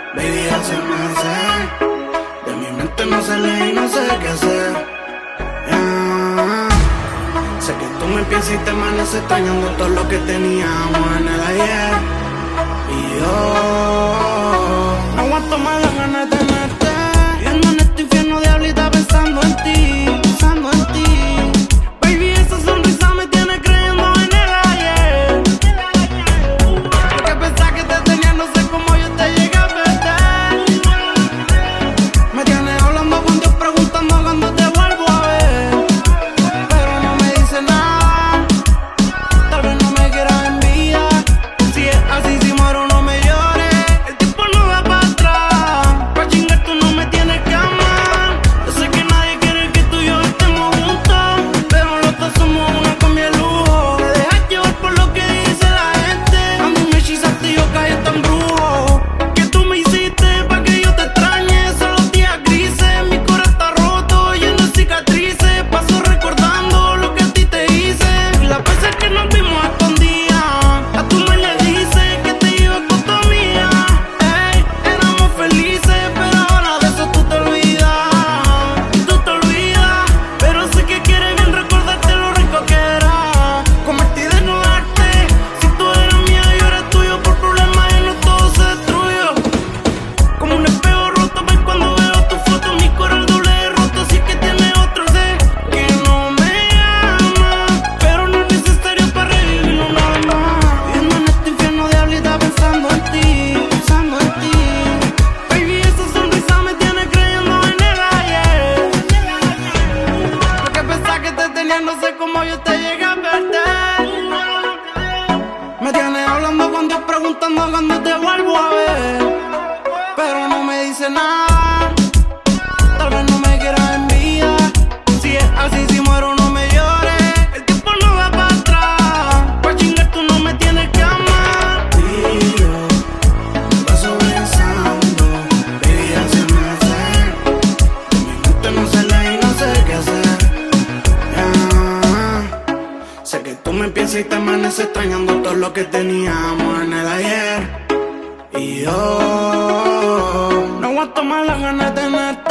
Baby, hace meses de mi mente no sale y no sé qué hacer. Yeah. Sé que tú me piensas y te amaneces extrañando todo lo que teníamos en el ayer. Y yo no aguanto más las ganas de tenerte. Viviendo en este infierno de ahorita pensando en ti, pensando en ti. Baby, esa sonrisa me tiene creyendo en el ayer. Porque pensaba que te tenía, no sé cómo yo te llegué a perder. Me tienes hablando con Dios, preguntando cuándo te vuelvo a ver. Pero no me dice nada, tal vez no me quieras en vida. Si es así, si muero no me llores. El tiempo no va para atrás. Pa' chingar tú no me tienes que amar. Yo sé que nadie quiere que tú y yo estemos juntos, pero los dos somos una con mi lujo. Te dejas llevar por lo que dice la gente. A mí me hechizaste y yo caí hasta en brujo. Que tú me hiciste pa' que yo te extrañe. Son los días grises, mi corazón está roto, lleno de cicatrices. Paso recordando lo que a ti te hice. Y las veces que nos vimos escondidas, a tú me le dices que te ibas con tu amiga. Ey, éramos felices, pero ahora de eso tú te olvidas. Tú te olvidas, pero sé que quieres bien recordarte lo rico que era comerte y desnudarte. Si tú eras mía, yo era tuyo. Por problemas en los todo se destruyó. Como un espejo roto, ves cuando veo tu foto. Mi corazón doble de roto, sí que tiene otro. Sé que no me ama, pero no es necesario para revivirlo una vez más. Viviendo en este infierno de ahorita pensando en ti, pensando en ti. Baby, esa sonrisa me tiene creyendo en el ayer. Porque pensaba que te tenía, no sé cómo yo te llegué a perder. Me tienes hablando con Dios, preguntando cuándo te vuelvo a ver. Pero no me dice nada, tal vez no me quieras en vida. Si es así, si muero no me llores. El tiempo no va para atrás. Pa' chingar tú no me tienes que amar. Y yo me paso pensando, baby, hace meses de mi mente no sale y no sé qué hacer. Yeah. Sé que tú me piensas y te amaneces extrañando todo lo que teníamos en el ayer. Y yo no aguanto más las ganas de tenerte.